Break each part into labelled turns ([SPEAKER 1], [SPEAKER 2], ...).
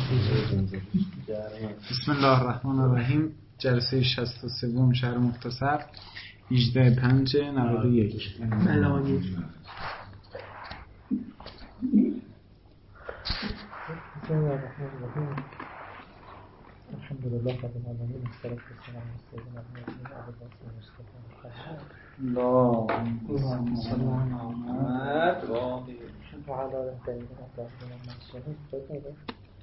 [SPEAKER 1] بسم الله الرحمن الرحیم. جلسه 63 شرح مختصر 18/5/91.
[SPEAKER 2] ملانی. بسم الله الرحمن الرحیم. الحمدلله رب العالمین والصلاة والسلام علی سیدنا محمد و آله المصطفى اللهم صل على محمد و علی آله الطاهرین الطاهرین.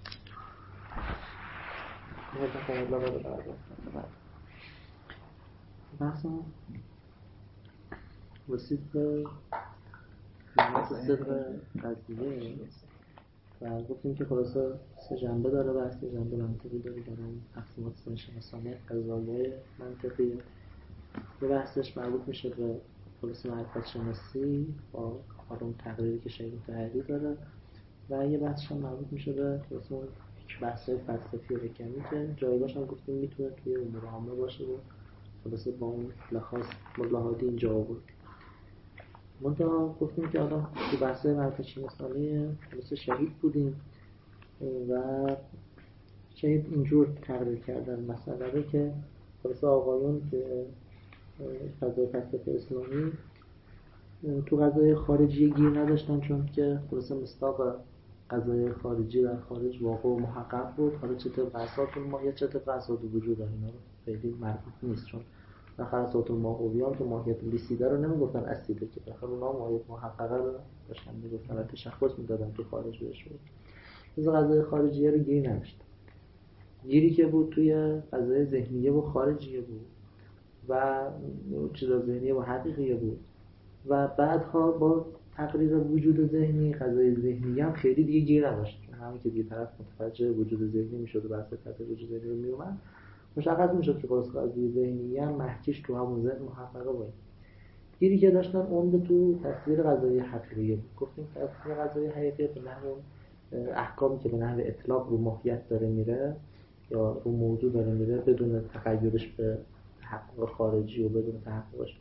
[SPEAKER 2] بحث رسید به بحث صدق قضیه و گفتیم که خلاصه سه جنبه داره. بحث جنبه منطقی داره، اون تقسیمات شناسانه قضایای منطقی. یه بحثش مربوط میشه به خلاصه معرفت شناسی با اون تقریری که شیخ مطهری داره و یه بحثش هم مربوط میشه به خلاصه بحث‌های فلسفی و حکمی که جایگاهش هم گفتیم میتونه توی امور عامه باشه و خلاصه با اون لحاظ ملاحظاتی اینجا آورد. منتها گفتیم که آدم تو بحث‌های معرفت شناسانه خلاصه شهید بودیم و شهید اینجور تقریر کردن مسئله که خلاصه آقایون که فضای فلسفه اسلامی تو قضای خارجی گیر نداشتن، چون که خلاصه مصداق قضای خارجی در خارج واقع و محقق بود. حالا چه طبق اساس الماهیت چه طبق اساس وجود اینا رو خیلی مربوط نیست، چون بخاطر اساس الماهویان تو ماهیت لیسیده رو نمیگفتن اصیله، که بخاطر اونا ماهیت محققه رو داشتن میگفتن و تشخص میدادن تو خارج بهش بود. از قضای خارجیه رو گیر نداشت. گیری که بود توی قضای ذهنیه و خارجیه بود و چیزا ذهنیه و حقیقیه بود و بعدها با تقریر وجود ذهنی قضای ذهنی هم خیلی دیگه گیر نداشت، همین که دیگه طرف متوجه وجود ذهنی میشد و بحث قضای وجود ذهنی رو میومد مشخص میشد که خلاص قضای ذهنی هم محکیش تو همون ذهن محققه بود. گیری که داشتن عمده تو تصویر قضای حقیقی بود. گفتیم تصویر قضای حقیقی به نحو احکامی که به نحو اطلاق رو ماهیت داره میره یا رو موضوع داره میره بدون تقیدش به تحقق خارجی و بدون تحققش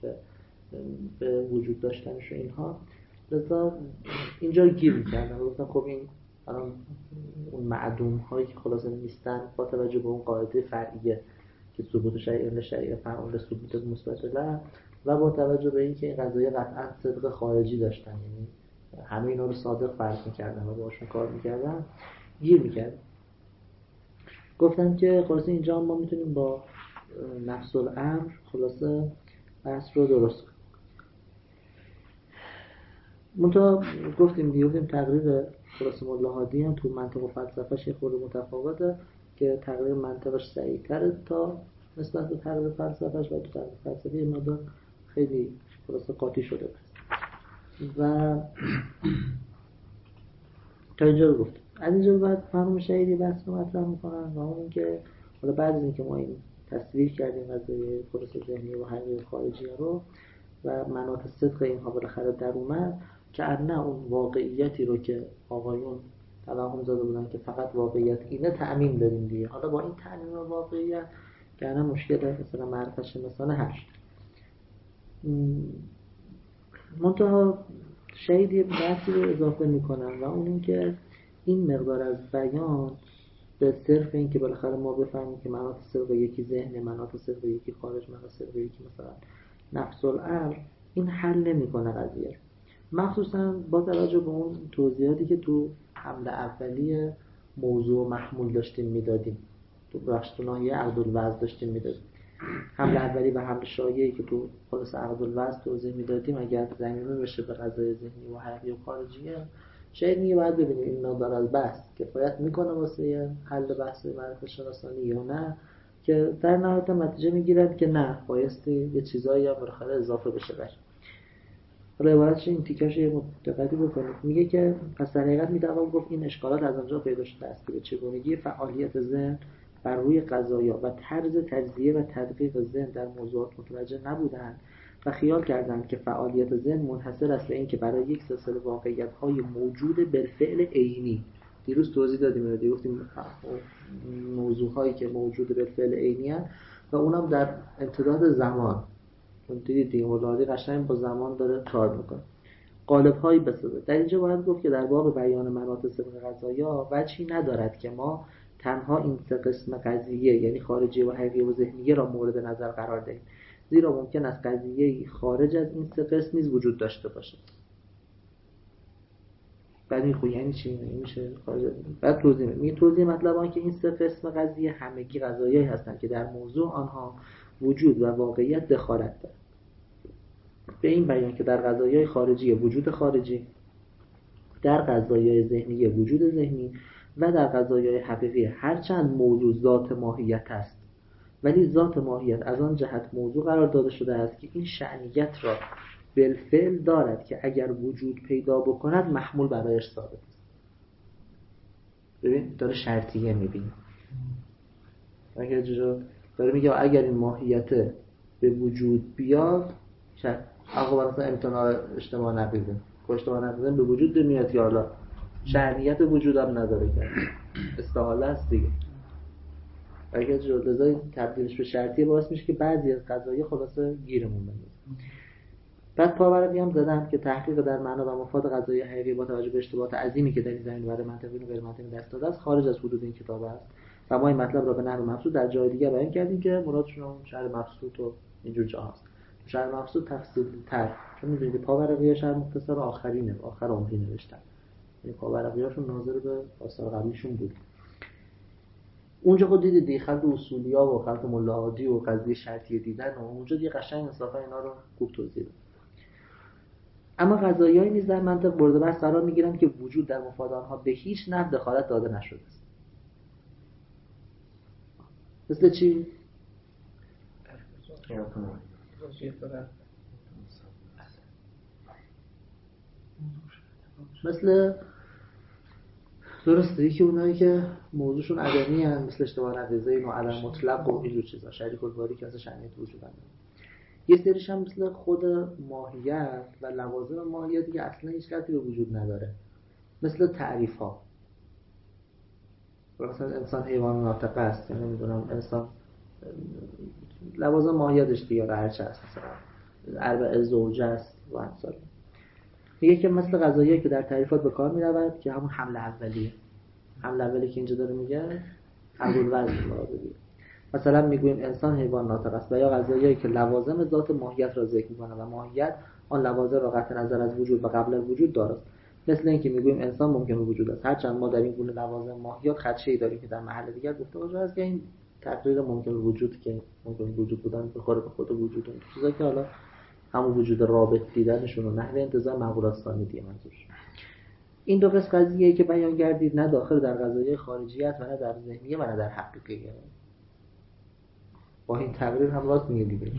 [SPEAKER 2] به وجود داشتنش و اینها. لذا اینجا گیر میکردن و گفتن خب این الان اون معدوم هایی که خلاصه نیستن با توجه به اون قاعده فرعیه که ثبوت شیء فعال ثبوت مثبت له و با توجه به اینکه این قضایه قطعا صدق خارجی داشتن، یعنی همه اینا رو صادق فرض میکردن و باشون کار میکردن، گیر میکردن. گفتن که خلاصه اینجا ما میتونیم با نفس الامر خلاصه بحث رو درست کنیم. منتها گفتیم تقریر خلاصه ملاحظی هم تو منطق و فلسفه‌اش یه خورده متفاوته که تقریر منطقش سعی‌تره تا نسبت به تقریر فلسفه‌اش و تو تقریر فلسفه یه مقدار خیلی خلاصه قاطی شده و تا اینجا رو گفتیم. از اینجا بعد مرحوم شهیدی بحث رو مطرح میکنن و اون که حالا بعد از اینکه ما این تصویر کردیم قضیه خلاصه ذهنی و حقیقی خارجی رو و مناط صدق اینها بالاخره در اومد که نه اون واقعیتی رو که آقایون توهم زده بودن که فقط واقعیت اینه تأمین داریم دیگه. حالا با این تأمین واقعیت که نه مشکل مثلا معرفت شناسانه حل شد. منتها شهیدی بحثی رو اضافه میکنن و اون که این مقدار از بیان به صرف این که بالاخره ما بفهمیم که مناط صدق یکی ذهن، مناط صدق یکی خارج، مناط صدق یکی مثلا نفس الامر، این حل نمیکنه قضیه. مخصوصا با توجه به اون توضیحاتی که تو حمله اولی موضوع محمول داشتیم میدادیم، تو بخش ناحیه عقد الوضع داشتیم میدادیم. حمله اولی و حمله شایعی که تو خلاص عقد الوضع توضیح میدادیم اگر زمینه بشه به قضای ذهنی و حقیقی و خارجیه، شاید میگه باید ببینیم این مقدار از بحث کفایت میکنه واسه حل بحث معرفت شناسانی یا نه، که در نهایت نتیجه میگیرن که نه، بایستی یه چیزایی هم بالاخره اضافه بشه بشه. حالا عبارتش این تیکش یه دقتی بکنید. میگه که پس در حقیقت میتوان گفت این اشکالات از آنجا پیدا شده است که به چگونگی فعالیت ذهن بر روی قضایا و طرز تجزیه و تدقیق ذهن در موضوعات متوجه نبودند و خیال کردند که فعالیت ذهن منحصر است به این که برای یک سلسله واقعیت‌های موجود بالفعل عینی، دیروز توضیح دادیم دیگه، گفتیم موضوعهایی که موجود بالفعل عینی هستند و اونم در امتداد زمان، چون دیدید مولادی قشنگ با زمان داره کار میکنه، قالب‌هایی بسازه. در اینجا باید گفت که در باب بیان مناط صدق قضایا وجهی ندارد که ما تنها این سه قسم قضیه یعنی خارجی و حقیقی و ذهنیه را مورد نظر قرار دهیم، زیرا ممکن است قضیه خارج از این سه قسم نیز وجود داشته باشد. بعد این یعنی چی؟ میشه خارج از این. بعد توضیح مطلب آن که این سه قسم قضیه همگی قضایایی هستند که در موضوع آنها وجود و واقعیت دخالت دارد. به این بیان که در قضایای خارجی وجود خارجی، در قضایای ذهنی وجود ذهنی و در قضایای حقیقی هرچند موضوع ذات ماهیت است، ولی ذات ماهیت از آن جهت موضوع قرار داده شده است که این شأنیت را بالفعل دارد که اگر وجود پیدا بکند محمول برایش ثابت است. ببین داره شرطیه میبینه، داره میگه اگر این ماهیت به وجود بیاد اقوال اصلا امتناع اجتماع نقیزه اجتماع نقیزه به وجود میاد یا حالا شأنیت وجود هم نداره که استحاله است دیگه. اگر جلوزای تبدیلش به شرطیه باعث میشه که بعضی از قضایا خلاصه گیرمون بندازه. بعد پاورقی هم زدم که تحقیق در معنا و مفاد قضایای حقیقی با توجه به اشتباهات عظیمی که در این زمینه برای منطقی و غیر منطقی دست داده است خارج از حدود این کتاب است و ما این مطلب را به نحو مبسوط در جای دیگر بیان کردیم که مرادشون شرح مبسوط و اینجور جاهاست. شرح مبسوط تفصیلی‌تر، چون می‌دونید پاورقی شرح مختصر آخر عمری نوشتن، یعنی پاورقی‌هاشون ناظر به آثار قبلیشون بود. اونجا خود دیدید خط اصولیا و خط ملاحادی و قضیه شرطیه دیدن و اونجا دیگه قشنگ انصافا اینا رو خوب توضیح داد. اما قضایایی نیز در منطق برده بحث قرار میگیرن که وجود در مفاد آنها به هیچ نحو دخالت داده نشده است. مثل چی؟ مثل درسته یکی اونایی که موضوعشون عدمی هستن مثل اشتباه نقیضه و عدم مطلق و اینجور چیزا، شریک الباری که از شأنیت وجود داره. یه سریش هم مثل خود ماهیت و لوازم ماهیت دیگه اصلا هیچ ربطی به وجود نداره، مثل تعریف ها. مثلا انسان حیوان ناطق است، یعنی نمیدونم انسان لوازم ماهیتش دیگه هرچه هست، مثلا اربع زوجه است و امثال. میگه که مثل قضایایی که در تعریفات به کار میرود که همون حمل اولی که اینجا داره میگه حمل وزن مراده دیگه. مثلا میگویم انسان حیوان ناطق است، و یا قضایایی که لوازم ذات ماهیت را ذکر میکنه و ماهیت آن لوازم را قطع نظر از وجود و قبل از وجود دارد. مثل اینکه میگویم انسان ممکن وجود است، هرچند ما در این گونه لوازم ماهیت خدشه‌ای داریم که در محل دیگر گفته باشه از که این تقریر ممکن وجود که ممکن وجود بودن بخوره به خود وجود اون چیزا که حالا همون وجود رابط دیدنشون و نحوه انتزاع مقولات ثانی دیگه منظورش. این دو قسم قضیه‌ای که بیان کردید نه داخل در قضایای خارجیت و نه در ذهنیه و نه در حقیقیه. با این تقریر هم راست میگه دیگه.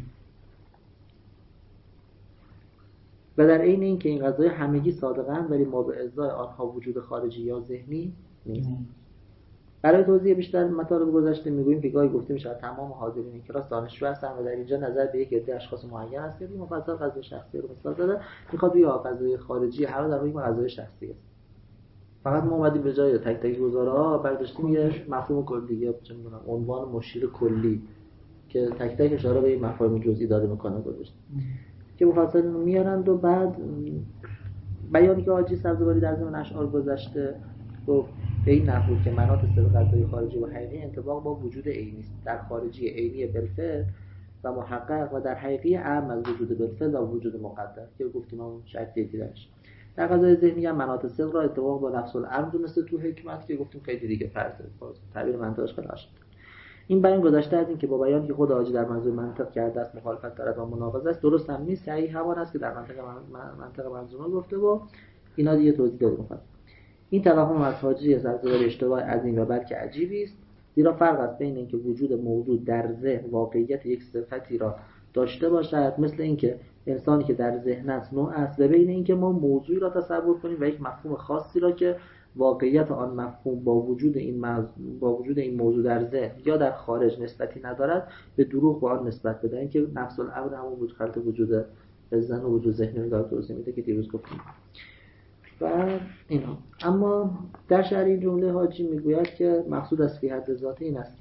[SPEAKER 2] و در عین این که این قضایا همگی صادقند ولی ما به ازای آنها وجود خارجی یا ذهنی نیست. برای توضیح بیشتر مطالب گذشته میگوییم که گاهی گفته میشه تمام حاضرین این کلاس دانشجو هستن و در اینجا نظر به یک عده اشخاص معین است که مفصل قضیه شخصی رو مثال زده، میخواد بگه قضیه خارجی هر در روی قضیه شخصی است. فقط ما اومدیم به جای تک تک گزاره‌ها برداشتیم یه مفهوم کلی یا چه می‌دونم عنوان مشیر کلی که تک تک اشاره به مفاهیم جزئی داده میکنه گذاشتیم که مفصل میارند و بعد بیانی که حاجی سبزواری در ضمن اشعار گذشته گفت به این نحو که مناط صدق قضایی خارجی و حقیقی انطباق با وجود عینی است. در خارجی عینی بالفعل و محقق و در حقیقی اعم از وجود بالفعل و وجود مقدر که گفتیم اون شرطی دیدنش. در قضای ذهنی هم مناط صدق را اتفاق با نفس الامر دونسته تو حکمت که گفتیم خیلی دیگه فرضه تعبیر منطقش خیلی آشنا. این بیان گذشته از این که با بیانی که خود حاجی در منظور منطق کرده است مخالفت دارد و مناقضه است درست هم نیست، صحیح همان است که در منطق منظومه گفته و اینا دیگه توضیح داده می‌خواد. این توهم از حاجی سبزواری اشتباه عظیم و بلکه عجیبی است، زیرا فرق است بین اینکه وجود موجود در ذهن واقعیت یک صفتی را داشته باشد مثل اینکه انسانی که در ذهن است نوع است و بین اینکه ما موضوعی را تصور کنیم و یک مفهوم خاصی را که واقعیت آن مفهوم با وجود این موضوع در ذهن یا در خارج نسبتی ندارد به دروغ با آن نسبت بدهیم که نفس الامر همون وجود خلط وجود ذهن و وجود ذهنی رو داره توضیح میده که دیروز گفتیم. و اینا اما در شرح این جمله حاجی میگوید که مقصود از فی حد ذات این است که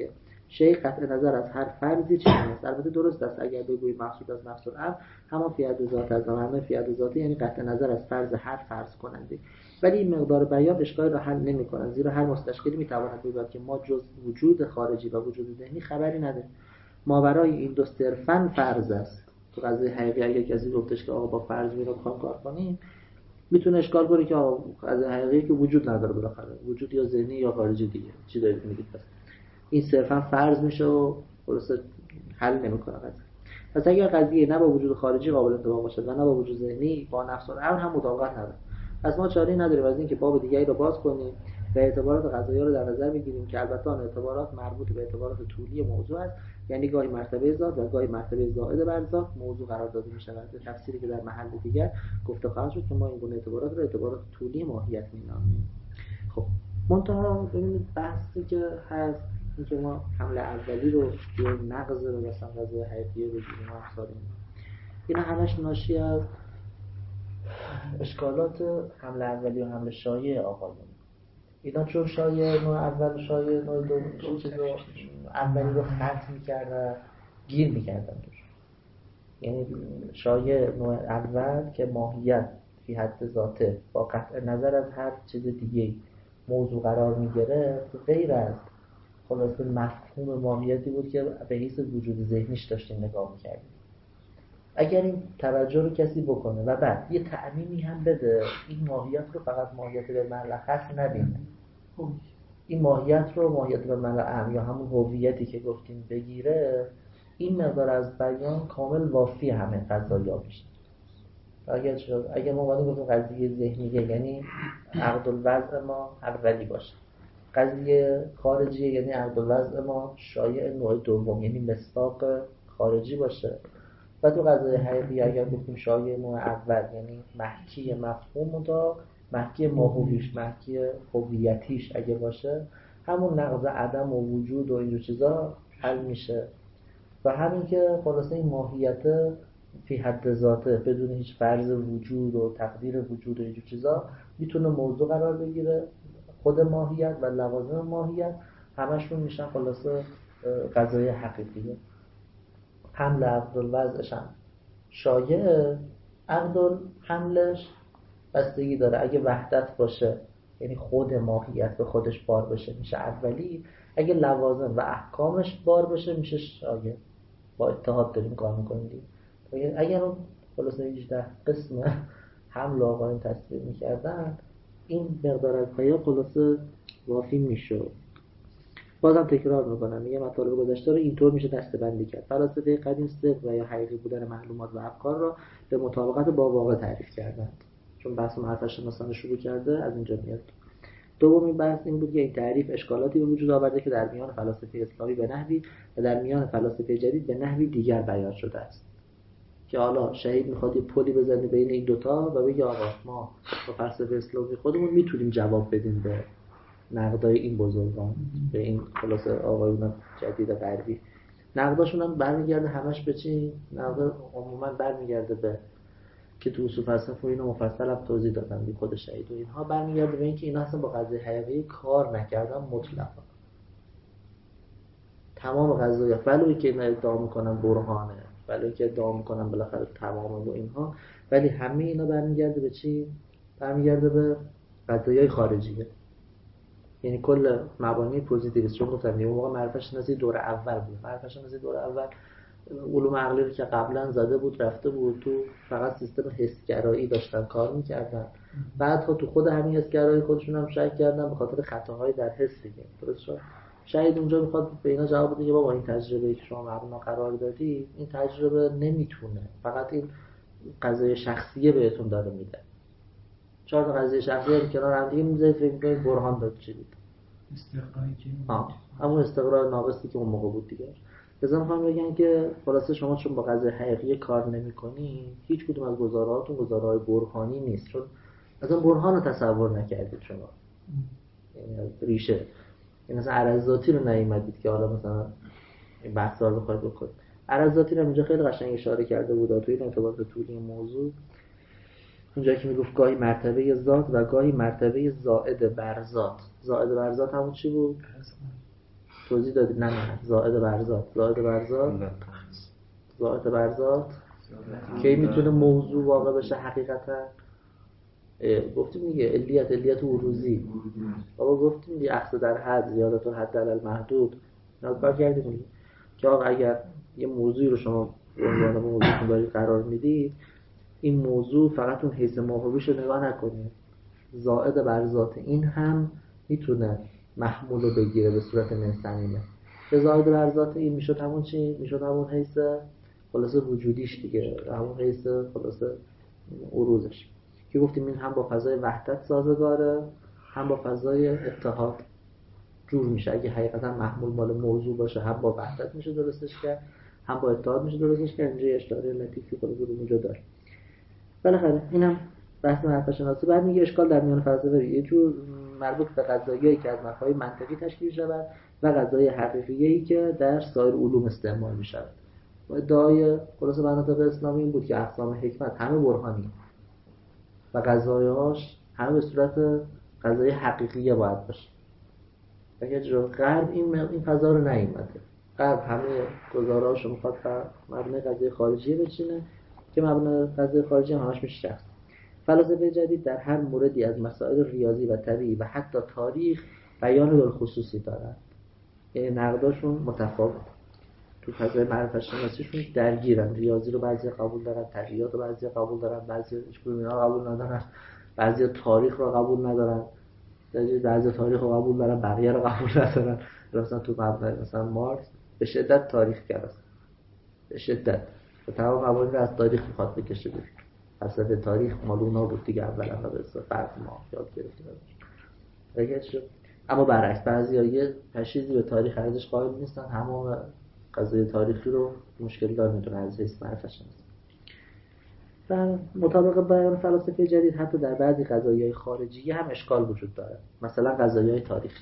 [SPEAKER 2] شیء قطع نظر از هر فرضی چنین است. البته درست است اگر بگوییم مقصود از نفس الامر همان فی حد ذات از معنای فی حد ذاته، یعنی قطع نظر از فرض هر فرض کننده. ولی این مقدار بیان اشکال را حل نمی‌کند، زیرا هر مستشکلی می‌تواند بگوید که ما جز وجود خارجی و وجود ذهنی خبری نداریم. ماورای این دو صرفاً فرض است. تو قضیه حقیقی اگر کسی گفتش که آقا با فرض می‌خوام کار کنیم، میتونه اشکال کنه که از حقیقی که وجود نداره، بالاخره وجود یا ذهنی یا خارجی دیگه چی دارید میگید؟ پس این صرفا فرض میشه و خلاص حل نمیکنه قضیه. پس اگر قضیه نه با وجود خارجی قابل انطباق باشد و نه با وجود ذهنی، با نفس الامر هم مطابقت نداره، پس ما چاره‌ای نداریم از این که باب دیگری رو باز کنیم و اعتبارات قضایی رو در نظر بگیریم که البته آن اعتبارات مربوط به اعتبارات طولی موضوع است، یعنی گاهی مرتبه ذات و گاهی مرتبه زائد بر ذات موضوع قرار داده می‌شود. تفسیری که در محل دیگر گفته خواهد شد که ما این گونه اعتبارات رو اعتبارات طولی ماهیت می‌نامیم. خب منتها ببینید بحثی که هست این که ما حمله اولی رو یا نقض رو مثلا قضیه حیاتیه رو بگیریم و امثال اینا همش ناشی از اشکالات حمله اولی و حمله شایع آقایون. اینا چون شایع نوع اول شایع نوع دوم چیز رو اولی رو ختم می‌کردن گیر می‌کردن توش. یعنی شایع نوع اول که ماهیت فی حد ذاته با قطع نظر از هر چیز دیگه موضوع قرار می‌گیره، غیر از خلاصه مفهوم ماهیتی بود که به حیث وجود ذهنیش داشتیم نگاه می‌کردیم. اگر این توجه رو کسی بکنه و بعد یه تعمیمی هم بده، این ماهیت رو فقط ماهیت به معنی خاص نبینه، این ماهیت رو ماهیت به معنی عام یا همون هویتی که گفتیم بگیره، این مقدار از بیان کامل وافی همه قضایا میشه. اگر ما اومدیم گفتیم قضیه ذهنیه یعنی عقد الوضع ما اولی باشه، قضیه خارجیه یعنی عقد الوضع ما شایع نوع دوم یعنی مصداق خارجی باشه، و تو قضیه حقیقی اگر گفتیم شایع نوع اول یعنی محکی مفهوم تا محکی ماهویش محکی هویتیش اگه باشه، همون نقض عدم و وجود و اینجور چیزا حل میشه. و همین که خلاصه این ماهیت فی حد ذاته بدون هیچ فرض وجود و تقدیر وجود و اینجور چیزا میتونه موضوع قرار بگیره، خود ماهیت و لوازم ماهیت همشون میشن خلاصه قضایای حقیقیه. حمل عقد الوضعش هم شایعه، عقد حملش بستگی داره، اگه وحدت باشه یعنی خود ماهیت به خودش بار بشه میشه اولی، اگه لوازم و احکامش بار بشه میشه شایع. با اتحاد داریم کار میکنیم. اگر اون خلاصه 18 قسم حمل و آقایون تصویر میکردن، این مقدار از بیان خلاصه وافی میشه. بازم تکرار میکنم، میگم مطالب گذشته رو اینطور میشه دسته‌بندی کرد. فلاسفه قدیم صدق و یا حقیقی بودن معلومات و افکار را به مطابقت با واقع تعریف کردند، چون بحث معرفت شناسانه شروع کرده از اینجا میاد. دومین بحث این بود که این تعریف اشکالاتی به وجود آورده که در میان فلاسفه اسلامی به نحوی و در میان فلاسفه جدید به نحوی دیگر بیان شده است، که حالا شهید میخواد یه پلی بزنه بین این دوتا و بگه آقا ما با فلسفه اسلامی خودمون میتونیم جواب بدیم به نقدای این بزرگان، به این خلاصه آقایون جدید غربی. نقداشون هم برمیگرده همش به چی؟ نقد عموما برمیگرده به که تو اصول فلسفه اینو مفصل هم توضیح دادم، بی خود شهید و اینها، برمیگرده به اینکه اینا اصلا با قضیه حقیقی کار نکردن مطلقا. تمام قضایا ولوی که اینا ادعا میکنن برهانه، ولوی که ادعا میکنن بالاخره تمام و اینها، ولی همه اینا برمیگرده به چی؟ برمیگرده به قضایای خارجیه. یعنی کل مبانی پوزیتیویست، چون گفتم یه موقع معرفت شناسی دور اول بود. معرفت شناسی دور اول علوم عقلی رو که قبلا زده بود رفته بود تو فقط سیستم حسگرایی داشتن کار میکردن، بعدها تو خود همین حسگرایی خودشون هم شک کردن به خاطر خطاهای در حس دیگه. درست شد؟ شاید اونجا میخواد به اینا جواب بده که بابا این تجربه‌ای که شما مبنا قرار دادی، این تجربه نمیتونه، فقط این قضیه شخصیه بهتون داره میده. 4 تا قضیه شخصیه رو کنار هم دیگه میذارید فکر می‌کنید برهان داد چی بود؟
[SPEAKER 1] استقرایی که
[SPEAKER 2] همون استقرار ناقصی که اون موقع بود دیگه. لذا میخوام بگم که خلاصه شما چون با قضیه حقیقی کار نمی‌کنی، هیچ کدوم از گزارهاتون گزاره‌های برهانی نیست، چون اصلا برهان رو تصور نکردید شما. یعنی ریشه این مثلا عرضاتی رو نیومدید که حالا مثلا این بحثا رو بخواید بکنید. عرضاتی رو اینجا خیلی قشنگ اشاره کرده بود توی ارتباط طولی موضوع، اونجایی که میگفت گاهی مرتبه ذات و گاهی مرتبه زائد بر ذات. زائد بر ذات همون چی بود؟ توضیح دادیم نه زائد بر ذات کی میتونه موضوع واقع بشه حقیقتا؟ گفتیم دیگه علیت عروضی. بابا گفتیم دیگه اخذ در حد زیادت الحد علی المحدود کار کردیم دیگه که آقا اگر یه موضوعی رو شما به عنوان موضوعتون دارید قرار میدید، این موضوع فقط اون حیث ماهویش رو نگاه نکنید، زائد بر ذات این هم میتونه محمول رو بگیره به صورت منصمیمه. که زائد بر ذات این میشد همون چی؟ میشد همون حیث خلاصه وجودیش دیگه، همون حیث خلاصه عروضش که گفتیم این هم با فضای وحدت سازگاره، هم با فضای اتحاد جور میشه. اگه حقیقتا محمول مال موضوع باشه هم با وحدت میشه درستش کرد، هم با اتحاد میشه درستش کرد. اینجا اشاره لطیفی خود رو اونجا داره. بالاخره اینم بحث معرفت شناسی. بعد میگه اشکال در میان فلسفه یه جور مربوط به قضایایی که از مفاهیم منطقی تشکیل شود و قضای حقیقیایی که در سایر علوم استعمال میشود. و ادعای خلاصه مناطق اسلامی این بود که اقسام حکمت همه برهانی و قضایاش همه به صورت قضای حقیقیه باید باشه. اگر جو غرب این فضا رو نیومده، غرب همه گزاره‌هاشو میخواد مبنای قضیه خارجیه بچینه که مبنای قضیه خارجی همش میشه شخص. فلاسفه جدید در هر موردی از مسائل ریاضی و طبیعی و حتی تاریخ بیان بالخصوصی دارند. یعنی نقداشون متفاوت. تو فضای معرفت شناسیشون درگیرن. ریاضی رو بعضی قبول دارن، طبیعیات رو بعضی قبول دارن، بعضی اینا قبول ندارن، بعضی تاریخ رو قبول ندارن، بعضی تاریخ رو قبول دارن، بقیه رو قبول ندارن. مثلا تو مبنای مثلا مارکس به شدت تاریخ کرد، به شدت و تمام قواعد رو از تاریخ میخواد بکشه بیرون. اصلا تاریخ مال اونا بود دیگه، اولا به فرض ما یاد گرفتیم. اگه شد اما برعکس بعضیا یه تشخیصی به تاریخ ارزش قائل نیستن، همون قضیه تاریخی رو مشکل دار میدونن از حیث معرفت شناسی. و مطابق بیان فلاسفه جدید حتی در بعضی قضایای خارجی هم اشکال وجود داره. مثلا قضایای تاریخی،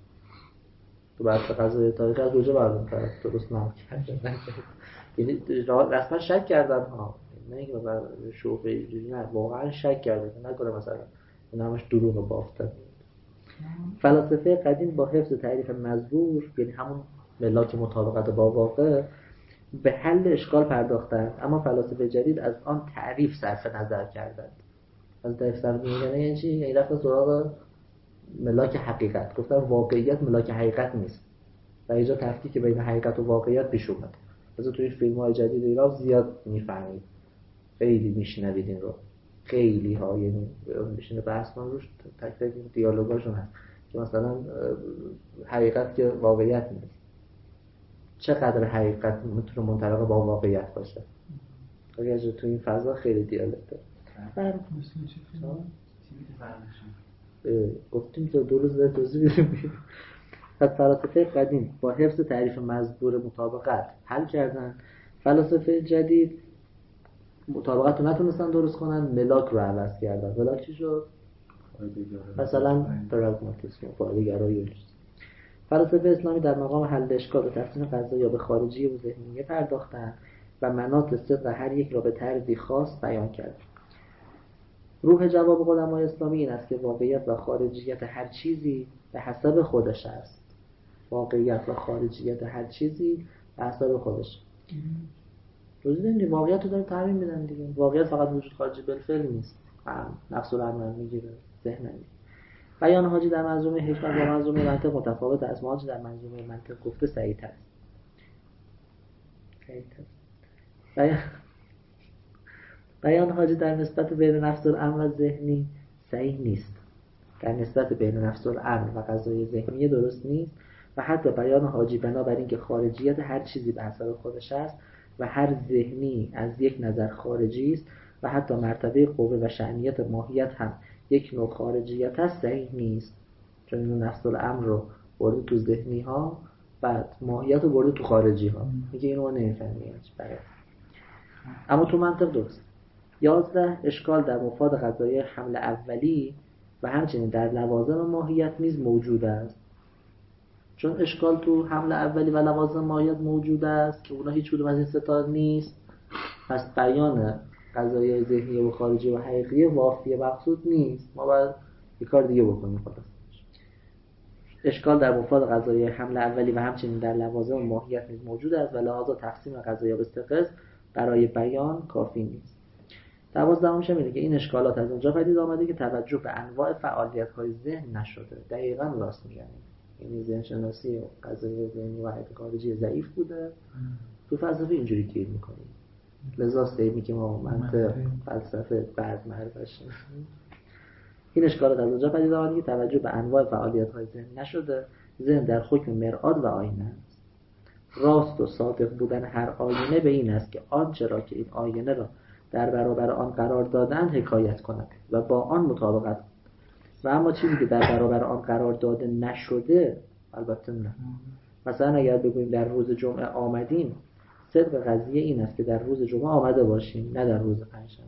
[SPEAKER 2] تو بعضی قضایای تاریخی از کجا معلوم کرد درست نکردن؟ یعنی رسما شک کردن ها، نه اینکه مثلا شوخی، نه واقعا شک کردن، نکنه مثلا این همش دروغ بافتن. فلاسفه قدیم با حفظ تعریف مزبور، یعنی همون ملاک مطابقت با واقع، به حل اشکال پرداختند، اما فلاسفه جدید از آن تعریف صرف نظر کردند. از تعریف صرف می‌کنه یعنی چی؟ یعنی رفتن سراغ ملاک حقیقت، گفتن واقعیت ملاک حقیقت نیست و اینجا تفکیک بین حقیقت و واقعیت پیش اومد. از توی فیلم‌های جدید ایران زیاد می‌فهمید، خیلی میشنوید این رو، خیلی ها، یعنی میشینه بحث من روش، تک تک این دیالوگاشون هست که مثلا حقیقت که واقعیت نیست، چقدر حقیقت میتونه منطبق با واقعیت باشه. اگر تو این فضا خیلی دیالوگ داره. گفتیم تو دو روز توضیح میدیم. پس فلاسفه قدیم با حفظ تعریف مزبور مطابقت حل کردن، فلاسفه جدید مطابقت رو نتونستن درست کنن، ملاک رو عوض کردن. ملاک چی شد؟ مثلا پراگماتیسم، فایده‌گرایی. فلاسفه اسلامی در مقام حل اشکال و تقسیم قضایا به خارجی و ذهنیه پرداختند و مناط صدق هر یک را به طرزی خاص بیان کردند. روح جواب قدمای اسلامی این است که واقعیت و خارجیت هر چیزی به حسب خودش است. واقعیت و خارجیت هر چیزی به حسب خودش. روزی داریم واقعیت رو داره تعمیم میدن دیگه. واقعیت فقط وجود خارجی بالفعل نیست، نفس الامر میگیره، ذهن میگیره. بیان حاجی در منظومه حکمت و منظومه منطق متفاوت است. حاجی در منظومه منطق گفته صحیح است. بیان حاجی در نسبت بین نفس الامر و ذهنی صحیح نیست. در نسبت بین نفس الامر و قضای ذهنی درست نیست و حتی بیان حاجی بنابراین که خارجیت هر چیزی به حسب خودش است و هر ذهنی از یک نظر خارجی است و حتی مرتبه قوه و شأنیت ماهیت هم یک نوع خارجیت است صحیح نیست. چون اینو نفس الامر رو برده تو ذهنی ها، بعد ماهیت رو برده تو خارجی ها، میگه اینو نمیفهمی. اما تو منطق درست. 11 اشکال در مفاد قضایی حمل اولی و همچنین در لوازم ماهیت نیز موجود است. چون اشکال تو حمل اولی و لوازم ماهیت موجود است که اونا هیچ کدوم از این ستا نیست، پس بیان قضایی ذهنی و خارجی و حقیقی وافی مقصود نیست. ما باید یک کار دیگه بکنیم. خلاص اشکال در مفرد غذایی حمل اولی و همچنین در لوازم ماهیت نیز موجود است و لحاظا تقسیم غذایی به استقص برای بیان کافی نیست. 12 میگه که این اشکالات از اونجا پدید آمده که توجه به انواع فعالیت‌های ذهن نشده. دقیقاً راست میگن. یعنی ذهن شناسی و غذایی ذهنی و حیات خارجی ضعیف بوده. تو فلسفه اینجوری گیر می‌کنیم. لذا سیمی که ما منطق فلسفه بعد معرفش این اشکالات از اونجا پدید آمده که توجه به انواع فعالیت‌های ذهن نشده. ذهن در حکم مرآت و آینه است. راست و صادق بودن هر آینه به این است که آنچه را که این آینه را در برابر آن قرار دادن حکایت کند و با آن مطابقت کند. و اما چیزی که در برابر آن قرار داده نشده البته نه. مثلا اگر بگوییم در روز جمعه آمدیم، صدق قضیه این است که در روز جمعه آمده باشیم، نه در روز پنجشنبه.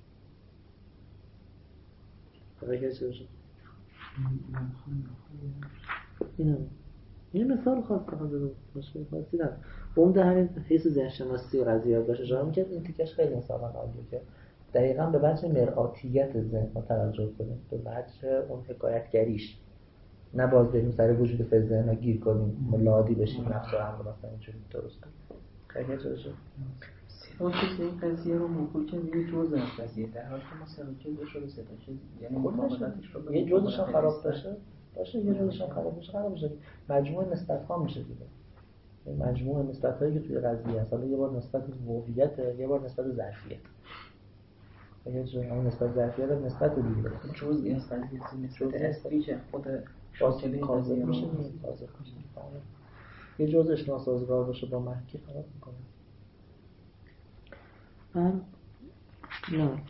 [SPEAKER 2] این مثال خاص بخواد باشه خاصی نه. عمده همین حیث ذهن شناسی قضیه باشه اشاره می‌کنه. این تیکش خیلی مثلا عالیه که دقیقاً به وجه مرآتیت ذهن ما توجه کنیم، به وجه اون حکایتگریش، نه باز بریم سر وجود فیض ذهن گیر کنیم ملادی بشیم نفس و امر مثلا اینجوری درست کنیم. خیلی جاشه
[SPEAKER 3] سراکه این قضیه رو موقع که یه جزء از قضیه در حالی که ما سراکه شده سراکه یعنی مطابقتش رو
[SPEAKER 2] یه جزءش خراب باشه یه جزءش خراب بشه مجموعه نسبت‌ها میشه دیگه. این مجموعه نسبت‌هایی که توی قضیه هست، حالا یه بار نسبت واقعیت، یه بار نسبت ظرفیت. اگه اون نسبت ظرفیت هم نسبت دیگه
[SPEAKER 3] جزئی از قضیه نسبت اصلی که خود
[SPEAKER 2] شاکله قضیه میشه یه جزءش ناسازگار باشه با محکی خراب میکنه. نه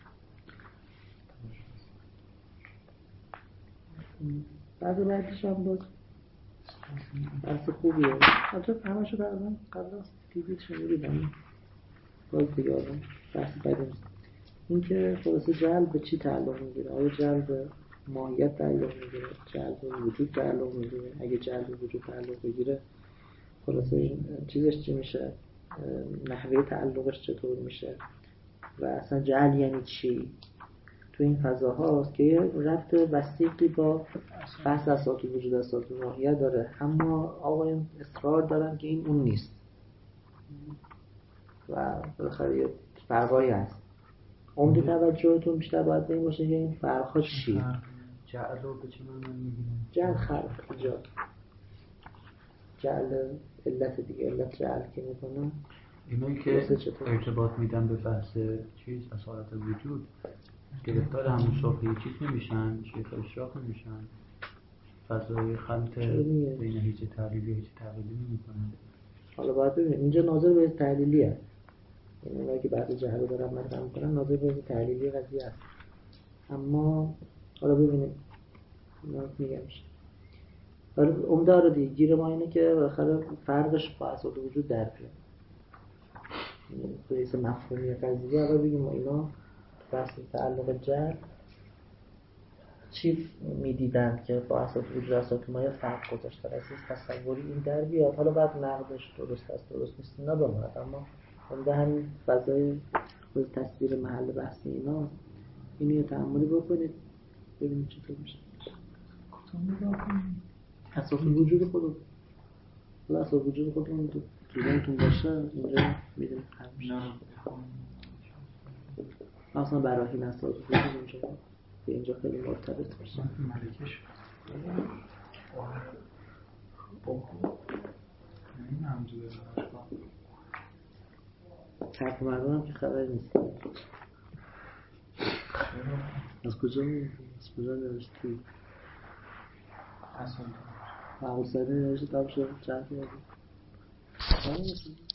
[SPEAKER 2] بعدش هم باز بحث خوبیه. حتی همشو تقریبا قبل از دیدید شنیدم باز دیگه آدم بحث بدیم. این که خلاصه جلب به چی تعلق میگیره؟ آیا جلب به ماهیت تعلق میگیره؟ جلب به وجود تعلق میگیره؟ اگه جلب به وجود تعلق بگیره خلاصه این چیزش چی میشه؟ نحوه تعلقش چطور میشه؟ و اصلا جعل یعنی چی؟ تو این فضاهاست که یه ربط وثیقی با بحث اساس وجود اساس ماهیت داره، اما آقایون اصرار دارن که این اون نیست و بالاخره یه فرقایی هست. عمده توجهتون بیشتر باید به این باشه که این فرق‌ها چیه؟
[SPEAKER 1] جعل رو به چه معنی می‌گیرن؟
[SPEAKER 2] جعل خلق ایجاد، جعل علت دیگه، علت جعل که میکنن
[SPEAKER 1] اینایی که ارتباط میدن به بحث چیز اصالت وجود گرفتار همون صافی چیز نمیشن، شیخ اشراق نمیشن، فضای خلط بین هیچ تعلیلی هیچ تعلیلی نمیکنن.
[SPEAKER 2] حالا باید ببینیم اینجا ناظر به تعلیلی هست، این اونایی که بعد جهل دارن مطرح میکنن ناظر به تعلیلی قضیه هست. اما حالا ببینیم میگمش حالا عمده رو دیگه گیر ما اینه که بالاخره فرقش با اساس وجود در بیاد. به حیث مفهومی قضیه حالا بگیم ما اینا بحث تعلق جهل چی میدیدن که با اساس وجود اساس ما فرق گذاشته از تصوری این در بیاد. حالا بعد نقدش درست است درست نیست اینا بماند، اما عمده همین فضای خود تصویر محل بحث اینا اینو یه تأملی بکنید ببینید چطور میشه. اساس وجود خودمون، حالا اساس وجود خودمون تو ذهنتون باشه اینجا میدونید همیشه اصلا براهین اساس وجود اینجا به اینجا خیلی مرتبط باشه.
[SPEAKER 1] ملکش این همجوره
[SPEAKER 2] حرف مردم هم که خبری نیست. از کجا نوشتی؟ اصلا معقول سری نوشتی تاب شد چند که